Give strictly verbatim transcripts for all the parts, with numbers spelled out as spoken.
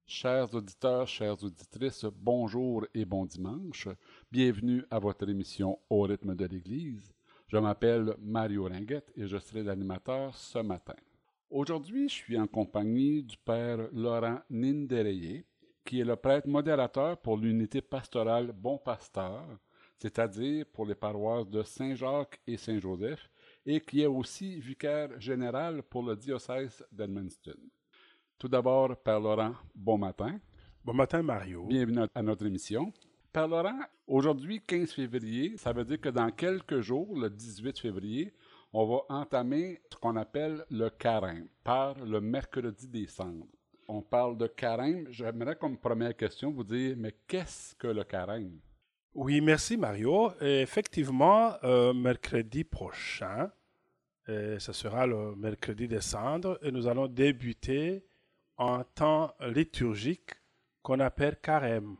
Chers auditeurs, chères auditrices, bonjour et bon dimanche. Bienvenue à votre émission Au rythme de l'Église. Je m'appelle Mario Ringuette et je serai l'animateur ce matin. Aujourd'hui, je suis en compagnie du Père Laurent Nindereye, qui est le prêtre modérateur pour l'unité pastorale Bon Pasteur, c'est-à-dire pour les paroisses de Saint-Jacques et Saint-Joseph, et qui est aussi vicaire général pour le diocèse d'Edmundston. Tout d'abord, Père Laurent, bon matin. Bon matin, Mario. Bienvenue à notre émission. Père Laurent, aujourd'hui, quinze février, ça veut dire que dans quelques jours, le dix-huit février, on va entamer ce qu'on appelle le carême, par le mercredi des cendres. On parle de carême. J'aimerais comme première question vous dire, mais qu'est-ce que le carême? Oui, merci, Mario. Et effectivement, euh, mercredi prochain, euh, ce sera le mercredi des cendres, et nous allons débuter en temps liturgique qu'on appelle carême.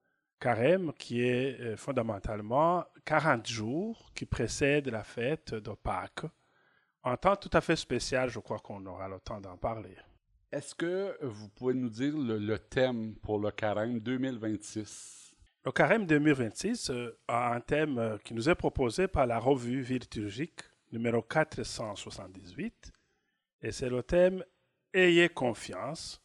Carême qui est euh, fondamentalement quarante jours qui précèdent la fête de Pâques. Un temps tout à fait spécial, je crois qu'on aura le temps d'en parler. Est-ce que vous pouvez nous dire le, le thème pour le carême deux mille vingt-six? Le carême deux mille vingt-six euh, a un thème euh, qui nous est proposé par la revue Vie liturgique numéro quatre cent soixante-dix-huit, et c'est le thème « Ayez confiance,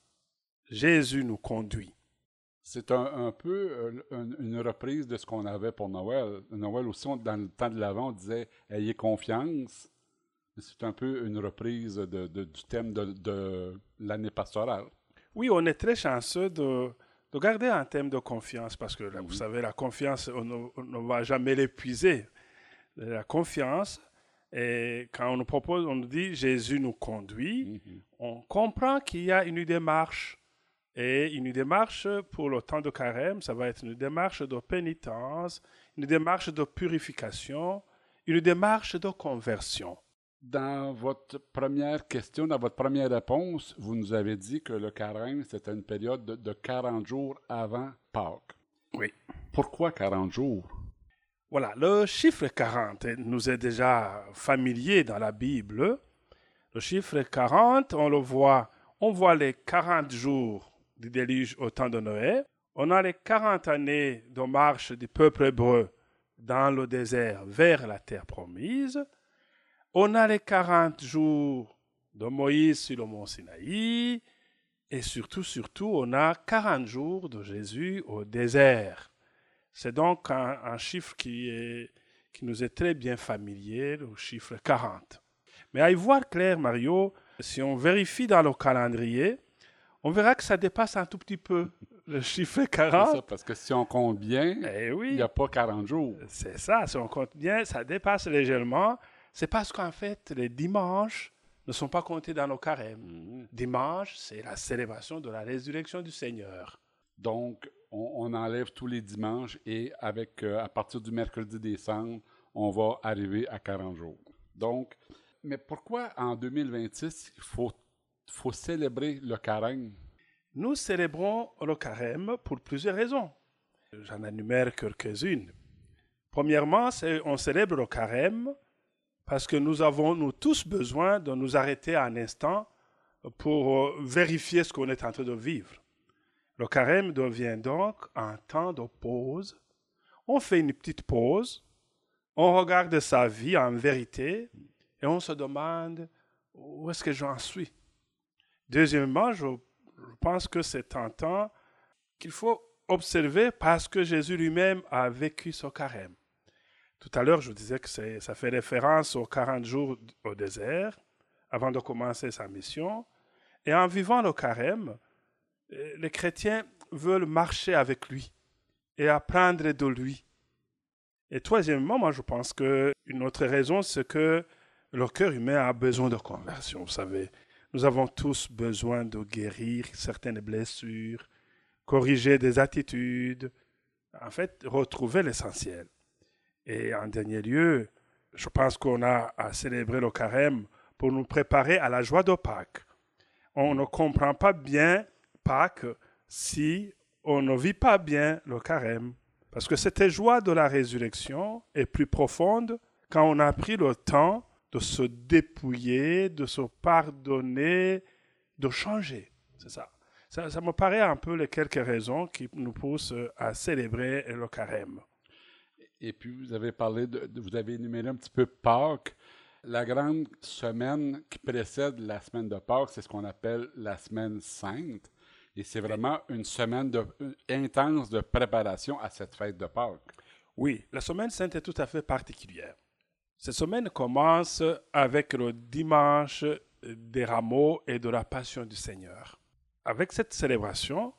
Jésus nous conduit ». C'est un, un peu euh, une, une reprise de ce qu'on avait pour Noël. Noël aussi, on- dans le temps de l'Avent, on disait « Ayez confiance ». C'est un peu une reprise de, de- du thème de, de l'année pastorale. Oui, on est très chanceux de, de garder un thème de confiance parce que, là, vous Mhm. savez, la confiance, on ne, on ne va jamais l'épuiser. La confiance, et quand on nous propose, on nous dit « Jésus nous conduit Mhm. », on comprend qu'il y a une démarche. Et une démarche pour le temps de carême, ça va être une démarche de pénitence, une démarche de purification, une démarche de conversion. Dans votre première question, dans votre première réponse, vous nous avez dit que le carême, c'était une période de, de quarante jours avant Pâques. Oui. Pourquoi quarante jours? Voilà, le chiffre quarante nous est déjà familier dans la Bible. Le chiffre quarante, on le voit, on voit les quarante jours du déluge au temps de Noé. On a les quarante années de marche du peuple hébreu dans le désert vers la terre promise. On a les quarante jours de Moïse sur le mont Sinaï. Et surtout, surtout, on a quarante jours de Jésus au désert. C'est donc un, un chiffre qui, est, qui nous est très bien familier, le chiffre quarante. Mais à y voir clair, Mario, si on vérifie dans le calendrier, on verra que ça dépasse un tout petit peu le chiffre C'est ça, quarante. parce que si on compte bien, Eh il oui, n'y a pas quarante jours. c'est ça, si on compte bien, ça dépasse légèrement. C'est parce qu'en fait, les dimanches ne sont pas comptés dans nos carèmes. Mhm. Dimanche, c'est la célébration de la résurrection du Seigneur. Donc, on, on enlève tous les dimanches et avec euh, à partir du mercredi des cendres, on va arriver à quarante jours. Donc, mais pourquoi en deux mille vingt-six, il faut, faut célébrer le carême? Nous célébrons le carême pour plusieurs raisons. J'en énumère quelques-unes. Premièrement, c'est, on célèbre le carême parce que nous avons, nous tous, besoin de nous arrêter un instant pour euh, vérifier ce qu'on est en train de vivre. Le carême devient donc un temps de pause. On fait une petite pause, on regarde sa vie en vérité et on se demande où est-ce que j'en suis. Deuxièmement, je, je pense que c'est un temps qu'il faut observer parce que Jésus lui-même a vécu ce carême. Tout à l'heure, je disais que c'est, ça fait référence aux quarante jours au désert avant de commencer sa mission. Et en vivant le carême, les chrétiens veulent marcher avec lui et apprendre de lui. Et troisièmement, moi je pense qu'une autre raison, c'est que le cœur humain a besoin de conversion. Vous savez, nous avons tous besoin de guérir certaines blessures, corriger des attitudes, en fait, retrouver l'essentiel. Et en dernier lieu, je pense qu'on a à célébrer le carême pour nous préparer à la joie de Pâques. On ne comprend pas bien Pâques si on ne vit pas bien le carême. Parce que cette joie de la résurrection est plus profonde quand on a pris le temps de se dépouiller, de se pardonner, de changer. C'est ça. Ça, ça me paraît un peu les quelques raisons qui nous poussent à célébrer le carême. Et puis, vous avez parlé, de, de- vous avez énuméré un petit peu Pâques. La grande semaine qui précède la semaine de Pâques, c'est ce qu'on appelle la semaine sainte. Et c'est vraiment une semaine de, une- intense de préparation à cette fête de Pâques. Oui, la semaine sainte est tout à fait particulière. Cette semaine commence avec le dimanche des rameaux et de la passion du Seigneur. Avec cette célébration,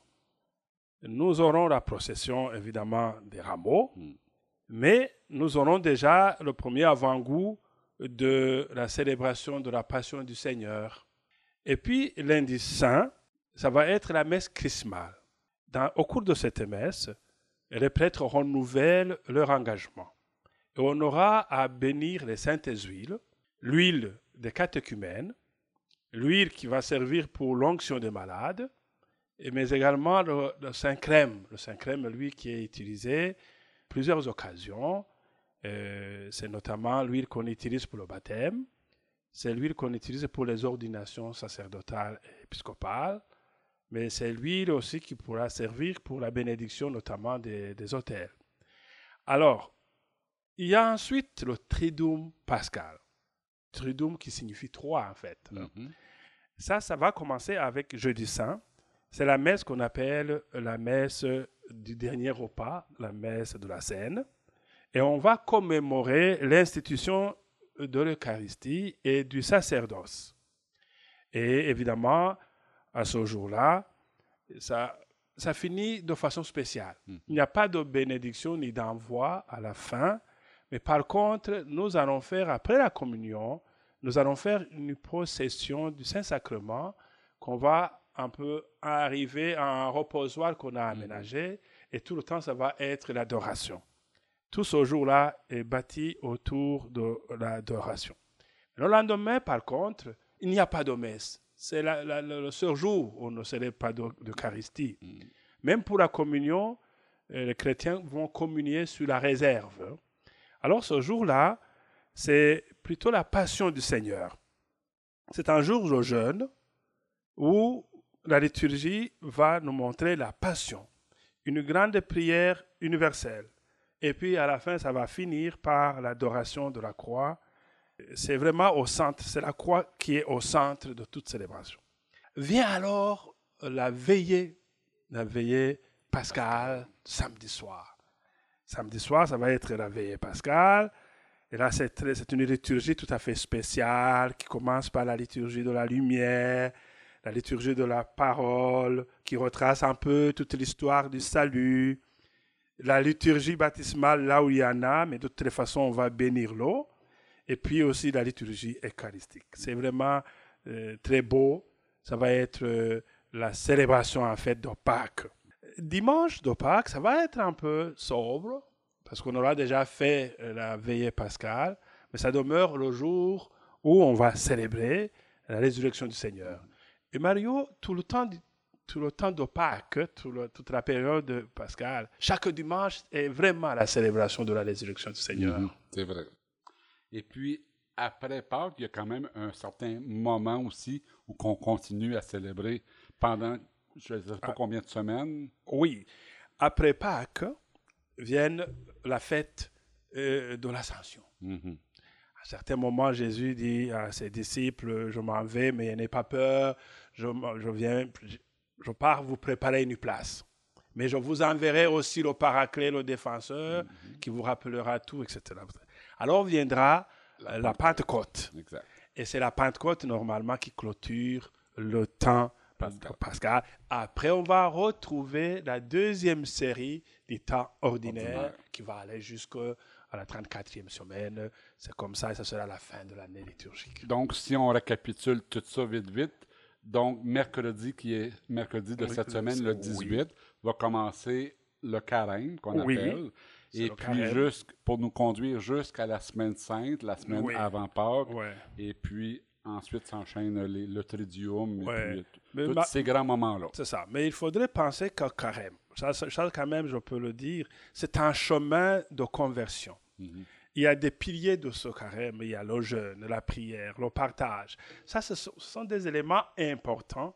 nous aurons la procession évidemment des rameaux, Mm. mais nous aurons déjà le premier avant-goût de la célébration de la passion du Seigneur. Et puis lundi saint, ça va être la messe chrismale. Dans, au cours de cette messe, les prêtres renouvellent leur engagement. Et on aura à bénir les saintes huiles, l'huile des catéchumènes, l'huile qui va servir pour l'onction des malades, mais également le, le saint crème. Le saint crème, lui, qui est utilisé plusieurs occasions. Euh, c'est notamment l'huile qu'on utilise pour le baptême, c'est l'huile qu'on utilise pour les ordinations sacerdotales et épiscopales, mais c'est l'huile aussi qui pourra servir pour la bénédiction notamment des, des autels. Alors, il y a ensuite le Triduum pascal. Triduum qui signifie trois en fait. Mhm. Ça, ça va commencer avec Jeudi Saint. C'est la messe qu'on appelle la messe du dernier repas, la messe de la Seine. Et on va commémorer l'institution de l'Eucharistie et du sacerdoce. Et évidemment, à ce jour-là, ça, ça finit de façon spéciale. Mhm. Il n'y a pas de bénédiction ni d'envoi à la fin, mais par contre, nous allons faire, après la communion, nous allons faire une procession du Saint-Sacrement qu'on va un peu arriver à un reposoir qu'on a aménagé, et tout le temps, ça va être l'adoration. Tout ce jour-là est bâti autour de l'adoration. Le lendemain, par contre, il n'y a pas de messe. C'est la, la, le seul jour où on ne célèbre pas d'Eucharistie. Mm. Même pour la communion, euh, les chrétiens vont communier sur la réserve. Alors ce jour-là, c'est plutôt la passion du Seigneur. C'est un jour de jeûne où la liturgie va nous montrer la passion, une grande prière universelle. Et puis à la fin, ça va finir par l'adoration de la croix. C'est vraiment au centre, c'est la croix qui est au centre de toute célébration. Vient alors la veillée, la veillée pascale, samedi soir. Samedi soir, ça va être la veillée pascale. Et là, c'est, très, c'est une liturgie tout à fait spéciale qui commence par la liturgie de la lumière, la liturgie de la parole, qui retrace un peu toute l'histoire du salut. La liturgie baptismale, là où il y en a, mais de toutes les façons, on va bénir l'eau. Et puis aussi la liturgie eucharistique. C'est vraiment euh, très beau. Ça va être euh, la célébration en fait de Pâques. Dimanche de Pâques, ça va être un peu sobre, parce qu'on aura déjà fait euh, la veillée pascale, mais ça demeure le jour où on va célébrer la résurrection du Seigneur. Et Mario, tout le temps, tout le temps de Pâques, tout le, toute la période pascale, chaque dimanche est vraiment la célébration de la résurrection du Seigneur. Mhm. C'est vrai. Et puis, après Pâques, il y a quand même un certain moment aussi où on continue à célébrer pendant, je ne sais pas ah. combien de semaines. Oui. Après Pâques, viennent la fête euh, de l'Ascension. Mm-hmm. À certains moments, Jésus dit à ses disciples, je m'en vais, mais n'ayez pas peur, je, je viens, je pars vous préparer une place. Mais je vous enverrai aussi le Paraclet, le Défenseur, mm-hmm. qui vous rappellera tout, et cetera. Alors viendra la, la Pentecôte. Exact. Et c'est la Pentecôte, normalement, qui clôture le temps pascal. pascal. Après, on va retrouver la deuxième série du temps ordinaire, ordinaire. qui va aller jusqu'à la trente-quatrième semaine. C'est comme ça, et ça sera la fin de l'année liturgique. Donc, si on récapitule tout ça vite, vite, donc mercredi, qui est mercredi de oui, cette semaine, le dix-huit, oui. va commencer le carême, qu'on oui. appelle. Et puis, jusqu', pour nous conduire jusqu'à la semaine sainte, la semaine oui. avant Pâques. Ouais. Et puis, ensuite, s'enchaîne les, le Triduum ouais. et puis tous ma... ces grands moments-là. C'est ça. Mais il faudrait penser qu'au carême, ça, ça, quand même, je peux le dire, c'est un chemin de conversion. Mm-hmm. Il y a des piliers de ce carême. Il y a le jeûne, la prière, le partage. Ça, ce sont des éléments importants.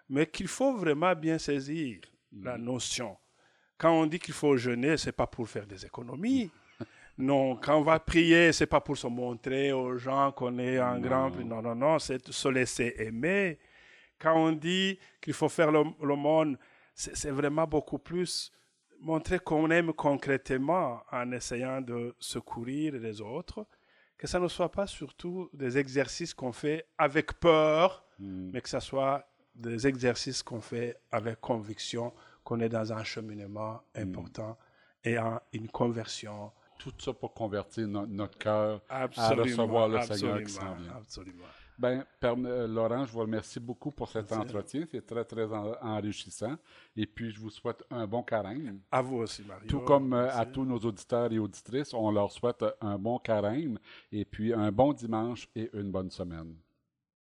mais qu'il faut vraiment bien saisir mmh. la notion. Quand on dit qu'il faut jeûner, ce n'est pas pour faire des économies. Non, quand on va prier, ce n'est pas pour se montrer aux gens qu'on est un non. grand... Non, non, non, c'est se laisser aimer. Quand on dit qu'il faut faire l'aumône, c'est, c'est vraiment beaucoup plus montrer qu'on aime concrètement en essayant de secourir les autres, que ça ne soit pas surtout des exercices qu'on fait avec peur, mm. mais que ce soit des exercices qu'on fait avec conviction, qu'on est dans un cheminement important mm. et en une conversion. Tout ça pour convertir no- notre cœur absolument, à recevoir le Seigneur qui s'en vient. Absolument. Bien, Père Laurent, je vous remercie beaucoup pour cet Merci. entretien. C'est très, très en- enrichissant. Et puis, je vous souhaite un bon carême. À vous aussi, Mario. Tout comme Merci. à tous nos auditeurs et auditrices, on leur souhaite un bon carême et puis un bon dimanche et une bonne semaine.